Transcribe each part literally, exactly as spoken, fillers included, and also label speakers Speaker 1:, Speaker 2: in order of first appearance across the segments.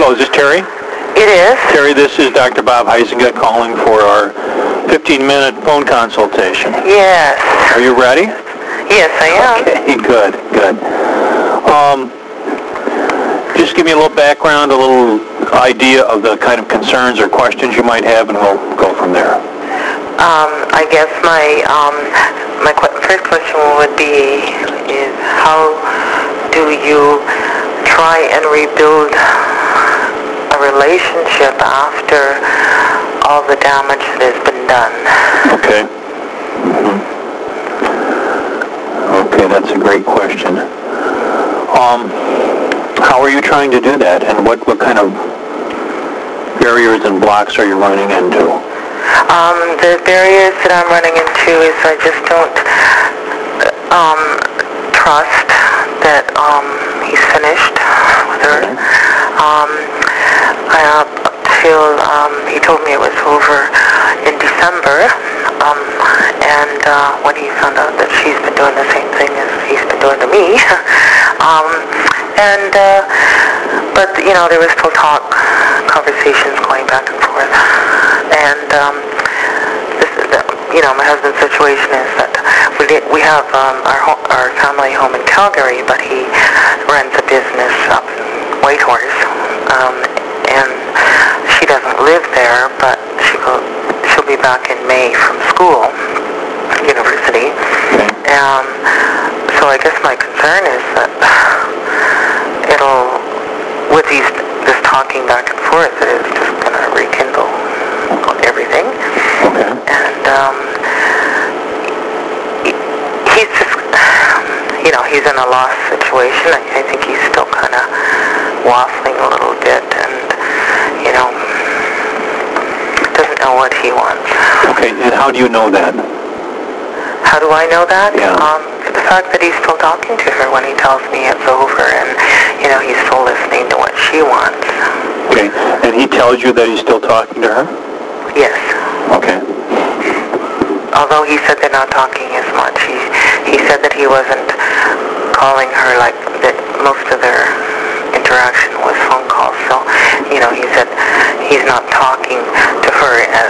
Speaker 1: Hello, is this Terry?
Speaker 2: It is.
Speaker 1: Terry, this is Doctor Bob Huizenga calling for our fifteen-minute phone consultation.
Speaker 2: Yes.
Speaker 1: Are you ready?
Speaker 2: Yes, I am.
Speaker 1: Okay, good, good. Um, just give me a little background, a little idea of the kind of concerns or questions you might have, and we'll go from there.
Speaker 2: Um, I guess my um, my qu- first question would be is how do you try and rebuild a relationship after all the damage that has been done?
Speaker 1: Okay. Mm-hmm. Okay, that's a great question. Um, how are you trying to do that, and what, what kind of barriers and blocks are you running into?
Speaker 2: Um, the barriers that I'm running into is I just don't um, trust that um, he's finished with her. Um, I, up till um, he told me it was over in December, um, and uh, when he found out that she's been doing the same thing as he's been doing to me, um, and uh, but you know there was still talk, conversations going back and forth, and um, this is the, you know my husband's situation is that we did, we have um, our ho- our family home in Calgary, but he runs a business up in Whitehorse, um, and she doesn't live there, but she go, she'll be back in May from school, university. Um, so I guess my concern is that it'll, with these this talking back and forth, that it's just going to rekindle everything.
Speaker 1: Okay.
Speaker 2: And um, he, he's just, you know, he's in a lost situation. I, I think he's still kind of waffling a little bit, and you know, doesn't know what he wants.
Speaker 1: Okay, and how do you know that?
Speaker 2: How do I know that?
Speaker 1: Yeah.
Speaker 2: Um, the fact that he's still talking to her when he tells me it's over, and you know, he's still listening to what she wants.
Speaker 1: Okay, and he tells you that he's still talking to her?
Speaker 2: Yes.
Speaker 1: Okay.
Speaker 2: Although he said they're not talking as much. He he said that he wasn't calling her, like that most of their interaction was phone calls. So, you know, he said he's not talking to her as,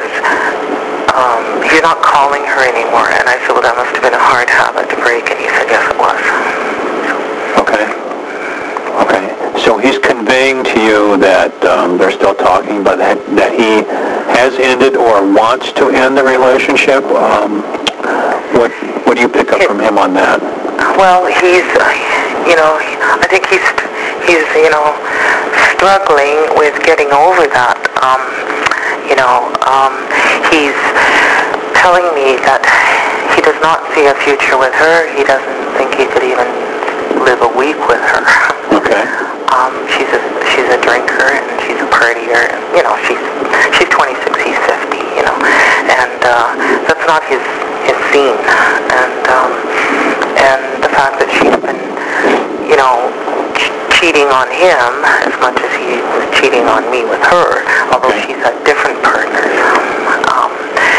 Speaker 2: um, he's not calling her anymore. And I said, well, that must have been a hard habit to break. And he said, yes, it was.
Speaker 1: Okay. Okay. So he's conveying to you that um, they're still talking, but that, that he has ended or wants to end the relationship. Um, what what do you pick up from him on that?
Speaker 2: Well, he's, you know, I think he's, he's, you know, struggling with getting over that. Um, you know, um, he's telling me that he does not see a future with her. He doesn't think he could even live a week with her.
Speaker 1: Okay.
Speaker 2: Um, she's a she's a drinker and she's a partier. And, you know, she's she's twenty-six, he's fifty. You know, and uh, that's not his his scene. And um, and the fact that she's been, you know, ch- cheating on him as much as he was cheating on me with her, although
Speaker 1: Okay.
Speaker 2: she's had different partners. Um,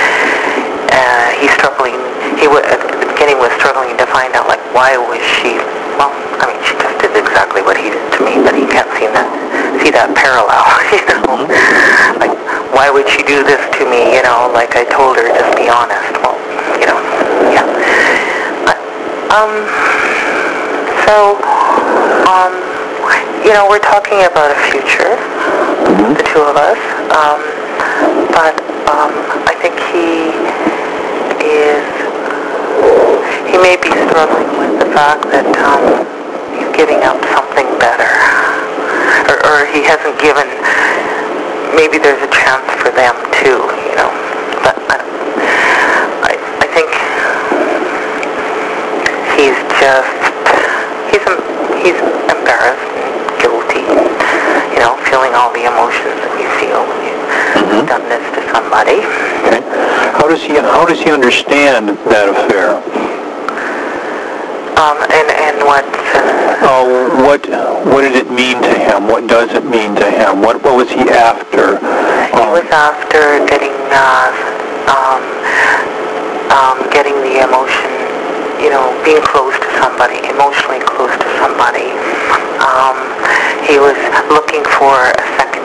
Speaker 2: uh, he's struggling. He w- at the beginning was struggling to find out, like, why was she? Well, I mean, she just did exactly what he did to me, but he can't see that see that parallel. You know, like, why would she do this to me? You know, like I told her, just be honest. Well, you know, yeah. But, um. So, um, you know, we're talking about a future, mm-hmm. the two of us. Um, but um, I think he is. He may be struggling with the fact that um, he's giving up something better, or, or he hasn't given. Maybe there's a chance for them too, you know. But I, I think he's just he's he's embarrassed and guilty, you know, feeling all the emotions that we feel when you've mm-hmm. done this to somebody.
Speaker 1: Okay. How does he how does he understand that affair?
Speaker 2: Um, and, and what...
Speaker 1: Oh, what what did it mean to him? What does it mean to him? What what was he after?
Speaker 2: He
Speaker 1: um,
Speaker 2: was after getting, uh, um, um, getting the emotion, you know, being close to somebody, emotionally close to somebody. Um, he was looking for a second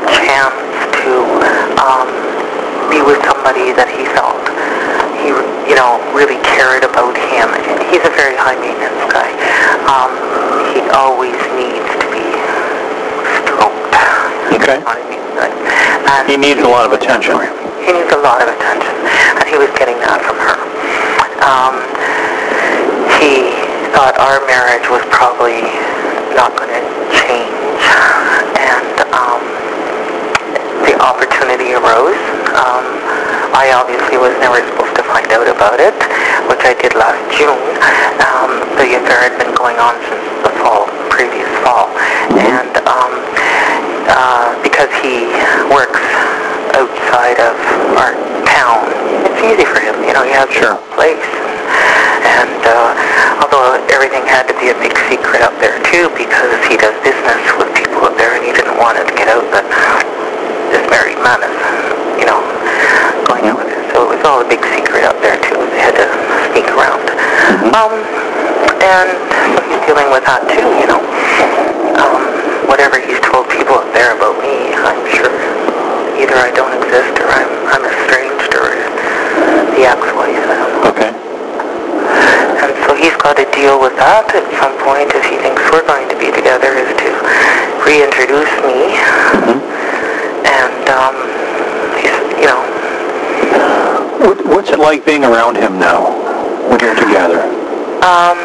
Speaker 2: chance to um, be with somebody that he felt he, you know, really cared about him. He's a very high maintenance guy. Um, he always needs to be stroked.
Speaker 1: Okay.
Speaker 2: You know what I mean? Like, and
Speaker 1: He needs a lot of attention.
Speaker 2: He needs a lot of attention, and he was getting that from her. Um, he thought our marriage was probably not going to change, and um, the opportunity arose. Um, I obviously was never supposed to find out about it, which I did last June. Um, the affair had been going on since the fall, previous fall, and um, uh, because he works outside of our town, it's easy for him. You know, he has
Speaker 1: Sure.
Speaker 2: a place. And uh, although everything had to be a big secret up there too, because he does business with people up there, and he didn't want it to get out that this married man is, you know, going out with her. So it was all a big secret up there too. They had to sneak around. Mm-hmm. Um, and so he's dealing with that too, you know. Um, whatever he's told people up there about me, I'm sure either I don't exist or I'm, I'm estranged or the ex-wife. I don't know.
Speaker 1: Okay.
Speaker 2: And so he's got to deal with that at some point if he thinks we're going to be together, is to reintroduce me. Mm-hmm. And, um, he's, you know.
Speaker 1: What, what's it like being around him now when you're together?
Speaker 2: Um,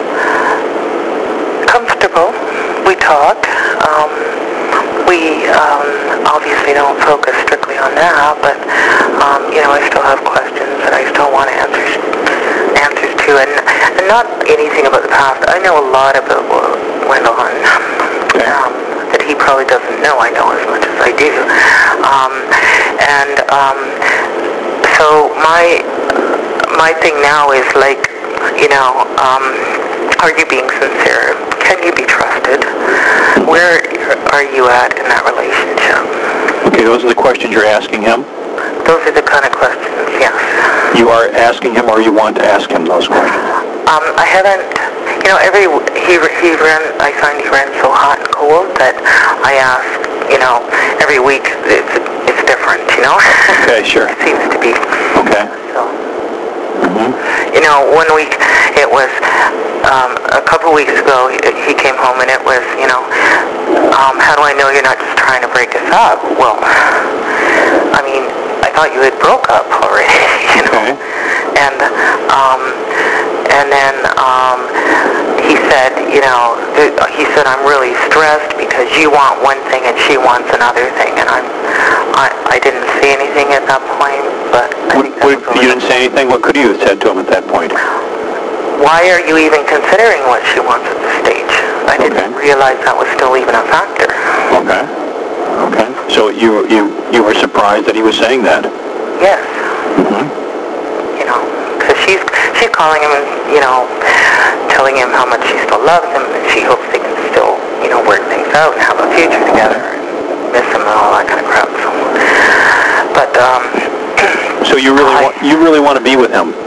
Speaker 2: comfortable. We talk. Um, we um, obviously don't focus strictly on that, but, um, you know, I still have questions that I still want answers answers to, and, and not anything about the past. I know a lot about what went on um, that he probably doesn't know I know as much as I do. Um, and um, so my my thing now is like, you know, um, are you being sincere? Can you be trusted? Where are you at in that relationship?
Speaker 1: Okay, those are the questions you're asking him?
Speaker 2: Those are the kind of questions, yes.
Speaker 1: You are asking him, or you want to ask him those questions?
Speaker 2: Um, I haven't, you know, every, he, he ran, I find he ran so hot and cold that I ask, you know, every week it's, it's different, you know?
Speaker 1: Okay, sure.
Speaker 2: It seems to be.
Speaker 1: Okay.
Speaker 2: So,
Speaker 1: mm-hmm.
Speaker 2: You know, one week it was, um, a couple weeks ago, he, he came home and it was, you know, um, how do I know you're not just trying to break us up? Well, I mean, I thought you had broke up already, you know.
Speaker 1: Okay.
Speaker 2: And um, and then um, he said, you know, he said, I'm really stressed because you want one thing and she wants another thing, and I'm, I, I didn't say anything at that point, but I think that
Speaker 1: what,
Speaker 2: was
Speaker 1: you didn't say anything. What could you have said to him at that point?
Speaker 2: Why are you even considering what she wants at this stage? I didn't okay. realize that was still even a factor.
Speaker 1: Okay. Okay. So you you you were surprised that he was saying that?
Speaker 2: Yes.
Speaker 1: Mm-hmm.
Speaker 2: You know, because she's she's calling him and, you know, telling him how much she still loves him and she hopes they can still, you know, work things out and have a future together and miss him and all that kind of crap. So, but um.
Speaker 1: So you really I, want you really want to be with him?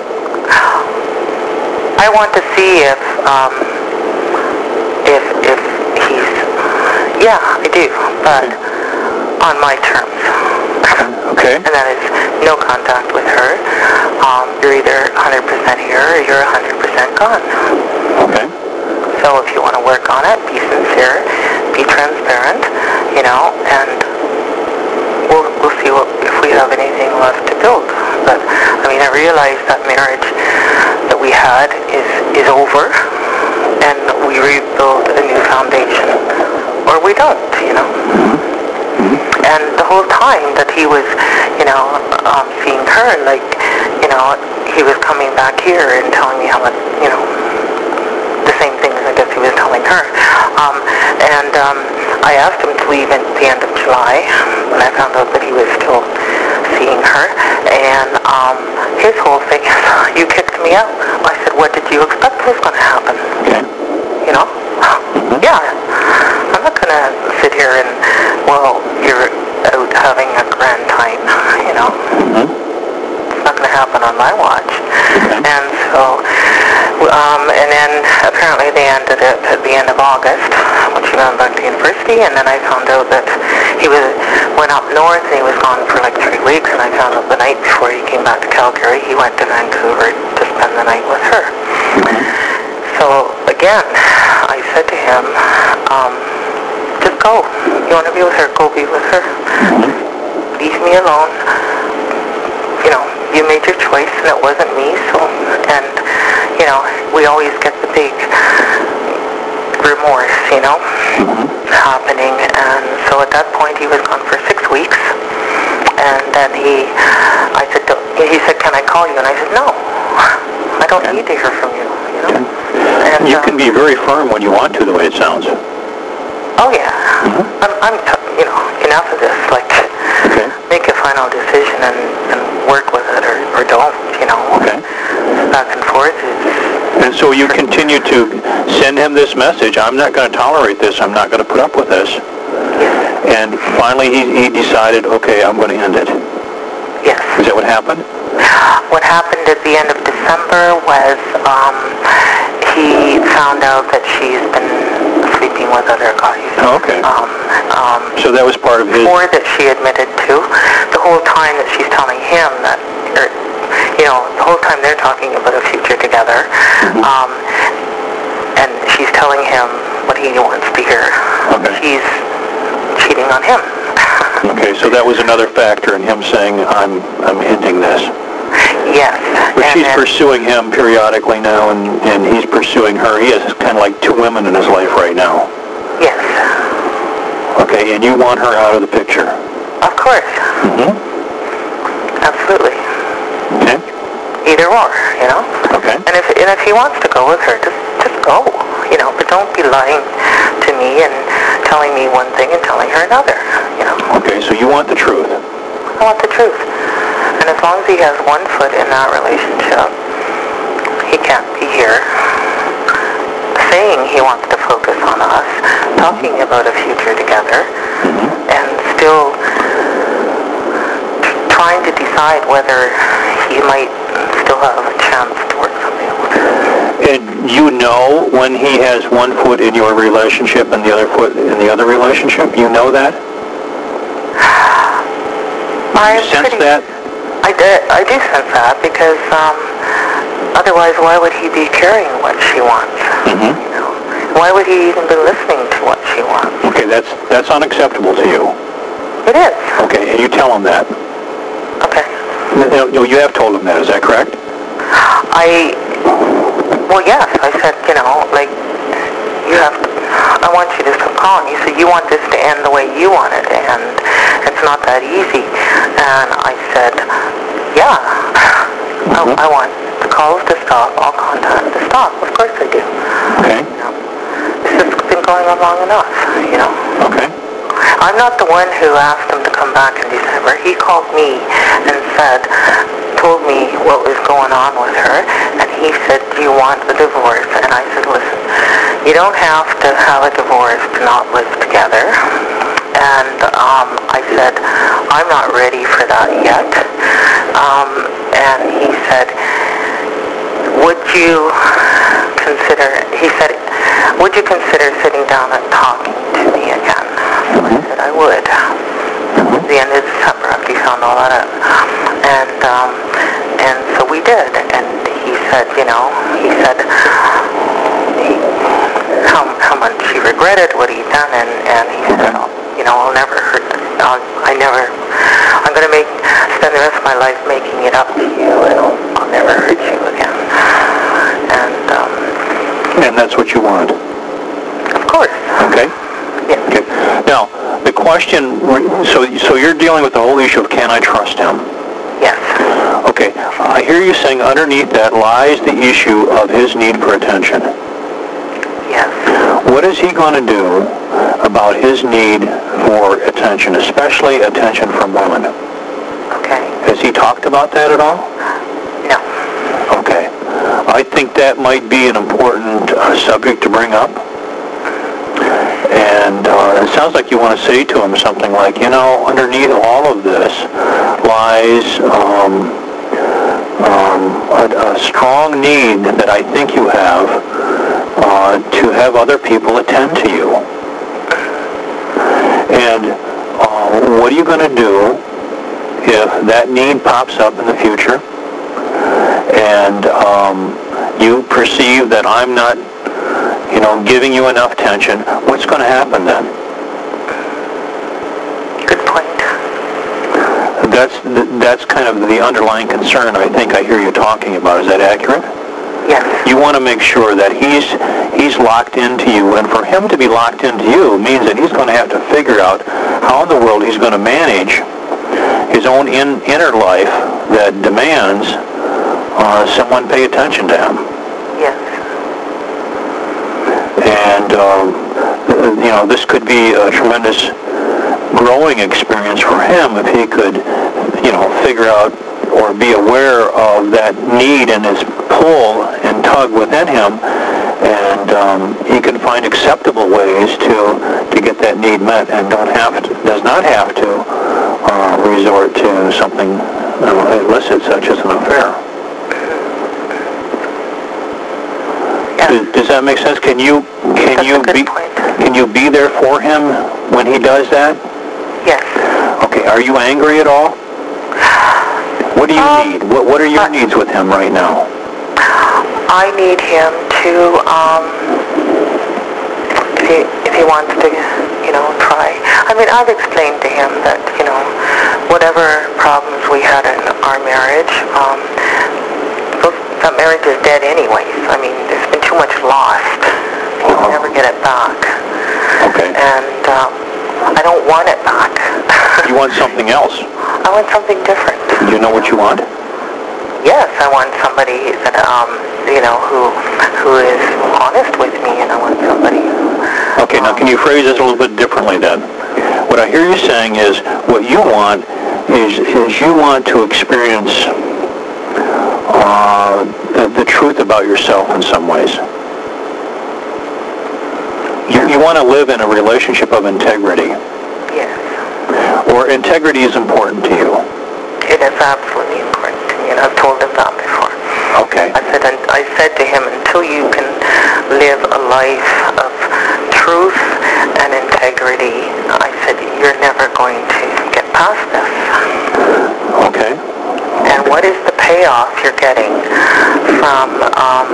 Speaker 2: I want to see if um if if he's yeah I do, but on my terms.
Speaker 1: Okay.
Speaker 2: And that is no contact with her. Um, you're either one hundred percent here or you're one hundred percent gone.
Speaker 1: Okay.
Speaker 2: So if you want to work on it, be sincere, be transparent, you know, and we'll we'll see what, if we have anything left to build. But I mean, I realize that marriage that we had is is over, and we rebuild a new foundation, or we don't, you know. And the whole time that he was, you know, um, seeing her, like, you know, he was coming back here and telling me how much, you know, the same things I guess he was telling her. Um, and um, I asked him to leave at the end of July when I found out that he was still seeing her. And um, his whole thing is, you kicked me out. I said, what did you expect was going to happen?
Speaker 1: Okay.
Speaker 2: You know? Mm-hmm. Yeah. I'm not going to sit here and, well, you're out having a grand time, you know. Mm-hmm. It's not going to happen on my watch. Okay. And so, um, and then apparently they ended it at the end of August when she went back to university, and then I found out that he was went up north and he was gone for like three weeks, and I found out the night before he came back to Calgary, he went to Vancouver to spend the night with her. So again, I said to him, um, just go. You want to be with her, go be with her. Leave me alone. You know, you made your choice and it wasn't me, so, and, you know, we always get the big remorse, you know, mm-hmm. happening, and so at that point he was gone for six weeks, and then he, I said, he said, can I call you? And I said, no, I don't okay. need to hear from you, you know. Okay. And,
Speaker 1: you
Speaker 2: um,
Speaker 1: can be very firm when you want to, the way it sounds.
Speaker 2: Oh yeah, mm-hmm. I'm, I'm, you know, enough of this, like, okay. make a final decision and, and work with it, or, or don't, you know, okay. back and forth.
Speaker 1: And so you continue to send him this message, I'm not going to tolerate this, I'm not going to put up with this.
Speaker 2: Yes.
Speaker 1: And finally he, he decided, okay, I'm going to end it.
Speaker 2: Yes.
Speaker 1: Is that what happened?
Speaker 2: What happened at the end of December was um, he found out that she's been sleeping with other guys.
Speaker 1: Oh, okay.
Speaker 2: Um, um,
Speaker 1: so that was part of his...
Speaker 2: Before that she admitted to. The whole time that she's telling him that, or, you know, the whole time they're talking about a future together, mm-hmm. um, and she's telling him what he wants to hear.
Speaker 1: Okay.
Speaker 2: She's cheating on him.
Speaker 1: Okay, so that was another factor in him saying, I'm I'm ending this.
Speaker 2: Yes.
Speaker 1: But
Speaker 2: and
Speaker 1: she's
Speaker 2: then,
Speaker 1: pursuing him periodically now, and, and he's pursuing her. He has kind of like two women in his life right now.
Speaker 2: Yes.
Speaker 1: Okay, and you want her out of the picture?
Speaker 2: Of course.
Speaker 1: Mm-hmm.
Speaker 2: Absolutely.
Speaker 1: Okay.
Speaker 2: Either or, you know?
Speaker 1: Okay.
Speaker 2: And if and if he wants to go with her, just just go, you know, but don't be lying to me and telling me one thing and telling her another, you know?
Speaker 1: Okay, so you want the truth?
Speaker 2: I want the truth. And as long as he has one foot in that relationship, he can't be here saying he wants to focus on us, talking about a future together, mm-hmm. and still t- trying to decide whether he might still have a chance to work something out with her.
Speaker 1: And you know when he has one foot in your relationship and the other foot in the other relationship? You know that?
Speaker 2: I
Speaker 1: you sense
Speaker 2: pretty,
Speaker 1: that?
Speaker 2: I, do, I do sense that, because um, otherwise why would he be carrying what she wants?
Speaker 1: Mm-hmm.
Speaker 2: You know? Why would he even be listening to what she wants?
Speaker 1: Okay, that's that's unacceptable to you.
Speaker 2: It is.
Speaker 1: Okay, and you tell him that.
Speaker 2: Okay.
Speaker 1: No, no, you have told him that, is that correct?
Speaker 2: I, well, yes, I said, you know, like, you have to, I want you to stop calling. You said you want this to end the way you want it, and it's not that easy. And I said, yeah, mm-hmm. I, I want the calls to stop, all contact to stop. Of course I do.
Speaker 1: Okay.
Speaker 2: You know, this has been going on long enough, you know.
Speaker 1: Okay.
Speaker 2: I'm not the one who asked him to come back in December. He called me and said, told me what was going on with her, and he said, do you want the divorce? And I said, listen, you don't have to have a divorce to not live together. And um, I said, I'm not ready for that yet. Um, and he said, would you consider, he said, would you consider sitting down and talking to me again? So I said, I would. At the end of December, after he found all that out. And, um, and so we did. And he said, you know, he said he, how, how much he regretted what he'd done. And, and he said, oh, you know, I'll never hurt, I'll, I never, I'm going to make, spend the rest of my life making it up to you, and I'll, I'll never hurt you again. And, um...
Speaker 1: And that's what you want?
Speaker 2: Of course.
Speaker 1: Okay.
Speaker 2: Yeah.
Speaker 1: Okay. Now, the question, so so you're dealing with the whole issue of can I trust him?
Speaker 2: Yes.
Speaker 1: Okay. I hear you saying underneath that lies the issue of his need for attention.
Speaker 2: Yes.
Speaker 1: What is he going to do about his need for attention, especially attention from women?
Speaker 2: Okay.
Speaker 1: Has he talked about that at all?
Speaker 2: No.
Speaker 1: Okay. I think that might be an important uh, subject to bring up. And uh, it sounds like you want to say to him something like, you know, underneath all of this lies um, um, a, a strong need that I think you have uh, to have other people attend to you. And um, what are you going to do if that need pops up in the future and um, you perceive that I'm not, you know, giving you enough attention? What's going to happen then?
Speaker 2: Good point.
Speaker 1: That's that's kind of the underlying concern I think I hear you talking about. Is that accurate?
Speaker 2: Yes.
Speaker 1: You want to make sure that he's he's locked into you, and for him to be locked into you means that he's going to have to figure out how in the world he's going to manage his own in, inner life that demands uh, someone pay attention to him.
Speaker 2: Yes.
Speaker 1: And um, you know, this could be a tremendous growing experience for him if he could, you know, figure out or be aware of that need and his pull and tug within him, and um, he can find acceptable ways to to get that need met, and don't have to, does not have to uh, resort to something uh, illicit such as an affair.
Speaker 2: Yeah.
Speaker 1: Does, does that make sense? Can you can
Speaker 2: That's
Speaker 1: you
Speaker 2: a good
Speaker 1: be
Speaker 2: point.
Speaker 1: can you be there for him when he does that?
Speaker 2: Yes.
Speaker 1: Okay. Are you angry at all? What do you
Speaker 2: um,
Speaker 1: need? What What are your
Speaker 2: uh,
Speaker 1: needs with him right now?
Speaker 2: I need him to, um, if he, if he wants to, you know, try. I mean, I've explained to him that, you know, whatever problems we had in our marriage, um, those, that marriage is dead anyways. I mean, there's been too much lost. He'll
Speaker 1: Uh-huh.
Speaker 2: never get it back.
Speaker 1: Okay.
Speaker 2: And um, I don't want it back.
Speaker 1: You want something else?
Speaker 2: I want something different.
Speaker 1: You know what you want?
Speaker 2: Yes, I want somebody that, um, you know, who who is honest with me, and I want somebody who...
Speaker 1: Okay, now can you phrase this a little bit differently then? What I hear you saying is, what you want is, is you want to experience uh, the, the truth about yourself in some ways. You, you want to live in a relationship of integrity.
Speaker 2: Yes.
Speaker 1: Or integrity is important to you.
Speaker 2: It is absolutely important to me, and I've told him that before.
Speaker 1: Okay.
Speaker 2: I said, I said to him, until you can live a life of truth and integrity, I said, you're never going to get past this.
Speaker 1: Okay.
Speaker 2: And what is the payoff you're getting from um,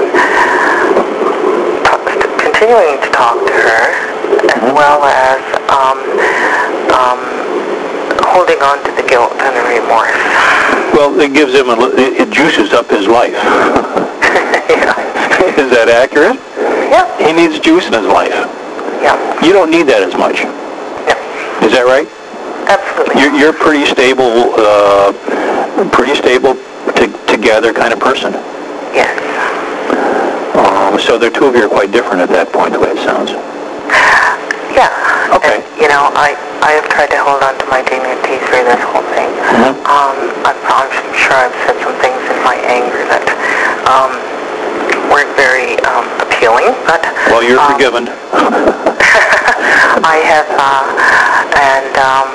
Speaker 2: t- continuing to talk to her, as well as um, um, holding on to the guilt and the remorse?
Speaker 1: Well, it gives him, a, it, it juices up his life.
Speaker 2: Yeah.
Speaker 1: Is that accurate?
Speaker 2: Yeah.
Speaker 1: He needs juice in his life.
Speaker 2: Yeah.
Speaker 1: You don't need that as much.
Speaker 2: Yeah.
Speaker 1: Is that right?
Speaker 2: Absolutely.
Speaker 1: You're, you're pretty stable, uh, pretty stable to, together kind of person.
Speaker 2: Yes.
Speaker 1: Um, so the two of you are quite different at that point, the way it sounds.
Speaker 2: Yeah.
Speaker 1: Okay.
Speaker 2: And, you know, I, I have tried to hold on to my dignity through this whole thing.
Speaker 1: Mm-hmm.
Speaker 2: Um, I'm, I'm sure I've said some things in my anger that um, weren't very um, appealing, but...
Speaker 1: Well, you're
Speaker 2: um,
Speaker 1: forgiven.
Speaker 2: I have, uh, and um,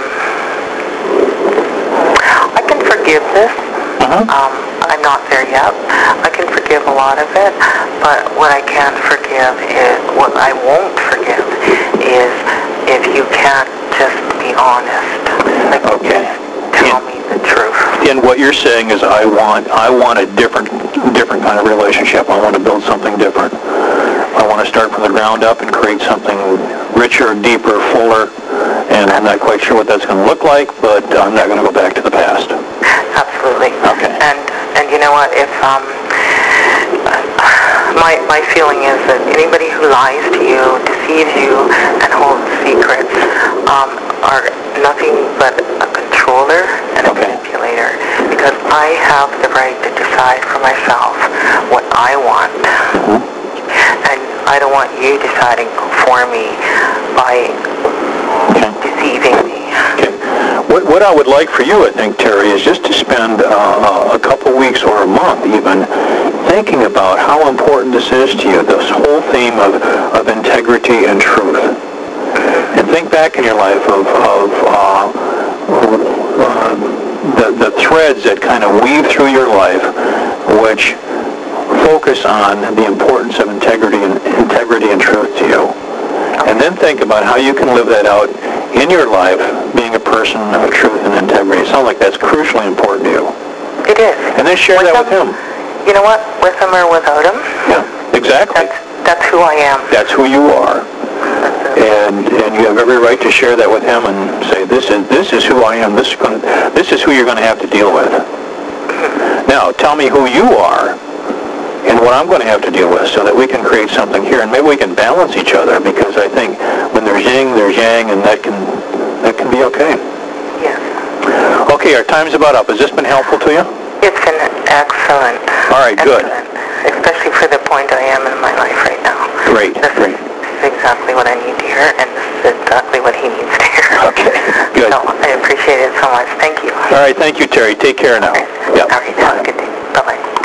Speaker 2: I can forgive this.
Speaker 1: Uh-huh.
Speaker 2: Um, I'm not there yet. I can forgive a lot of it, but what I can't forgive is, what I won't forgive is if you can't just be honest. Like,
Speaker 1: Okay.
Speaker 2: just tell me the truth.
Speaker 1: And what you're saying is, I want, I want a different, different kind of relationship. I want to build something different. I want to start from the ground up and create something richer, deeper, fuller, and I'm not quite sure what that's going to look like, but I'm not going to go back to the past.
Speaker 2: Absolutely.
Speaker 1: Okay.
Speaker 2: And and you know what? If um, my my feeling is that anybody who lies to you, deceives you, and holds secrets um, are nothing but a controller and a
Speaker 1: Okay.
Speaker 2: manipulator. Because I have the right to decide for myself what I want.
Speaker 1: Mm-hmm.
Speaker 2: And I don't want you deciding for me by
Speaker 1: Okay.
Speaker 2: deceiving me.
Speaker 1: Okay. What, what I would like for you, I think, Terry, is just to spend uh, a couple weeks or a month even thinking about how important this is to you, this whole theme of, of integrity and truth. And think back in your life of, of uh, uh, the, the threads that kind of weave through your life, which focus on the importance of integrity and integrity and truth to you. And then think about how you can live that out in your life being a person of truth and integrity. It sounds like that's crucially important to you.
Speaker 2: It is.
Speaker 1: And then share that with him.
Speaker 2: You know what? With him or without him?
Speaker 1: Yeah, exactly.
Speaker 2: That's, that's who I am.
Speaker 1: That's who you are. And and you have every right to share that with him and say, this is this is who I am. This is going to, this is who you're going to have to deal with. Now, tell me who you are and what I'm going to have to deal with so that we can create something here. And maybe we can balance each other, because I think when there's yin, there's yang, and that can that can be okay.
Speaker 2: Yes.
Speaker 1: Okay, our time's about up. Has this been helpful to you?
Speaker 2: It's been excellent.
Speaker 1: All right, good.
Speaker 2: Excellent. Especially for the point I am in my life right now.
Speaker 1: Great,
Speaker 2: This
Speaker 1: great.
Speaker 2: is exactly what I need to hear, and this is exactly what he needs to hear.
Speaker 1: Okay, good.
Speaker 2: So I appreciate it so much. Thank you.
Speaker 1: All right, thank you, Terry. Take care now.
Speaker 2: All right,
Speaker 1: Yep.
Speaker 2: All right, have a good day. Bye-bye.